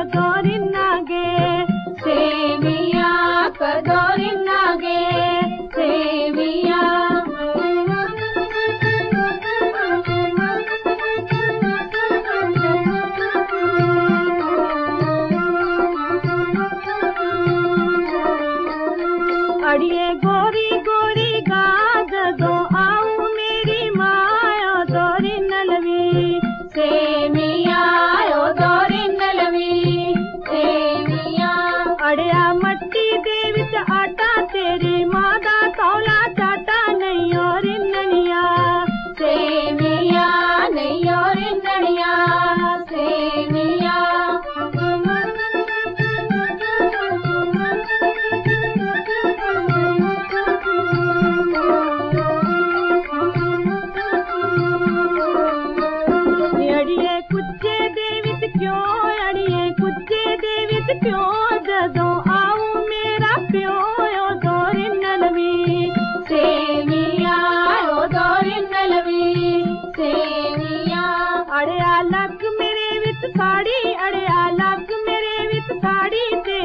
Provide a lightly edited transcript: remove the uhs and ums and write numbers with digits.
कदोरिनागे सेविया कदोरिनागे सेविया अड़िए गोरी गोरी गाद दो आऊ मेरी मायो दोरी नलवी सेविया ओ दोरी नलवी सेविया अड़िया मट्टी दे विच आटा तेरी मां दा तौला चाटा नहीं और ननिया सेविया नहीं और ननिया सेविया अड़िए कुच्चे दे विच क्यों अड़िए कुच्चे दे विच क्यों जदों आऊं मेरा प्यो ओ दोरी नलवी सेविया ओ दोरी नलवी सेविया अड़िया लग मेरे विच साड़ी अड़िया लग मेरे विच साड़ी ते